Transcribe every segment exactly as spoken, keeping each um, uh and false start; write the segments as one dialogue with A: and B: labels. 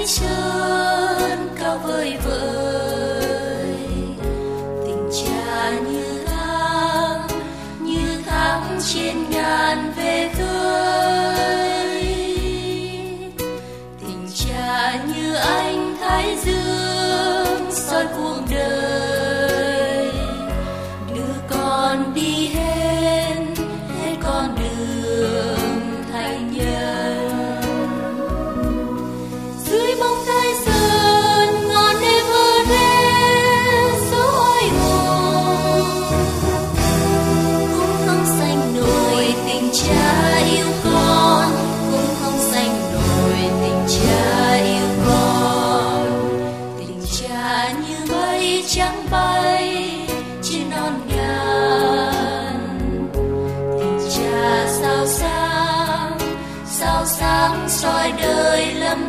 A: sơn cao vời vợi. Tình cha như tháng, như tháng trên ngàn về khơi. Tình cha như ánh thái dương soi cuộc đời. Đưa con đi hết, hết con đường thành nhân. Dưới bóng thái sơn ngọn Everest dấu oai hùng. Cũng không xanh nổi tình cha yêu con, cũng không xanh nổi tình cha yêu con. Tình cha như mây trắng bay trên non ngàn. Tình cha sao sáng, sao sáng soi đời lầm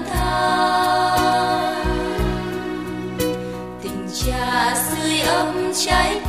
A: than. Tình cha sưởi ấm trái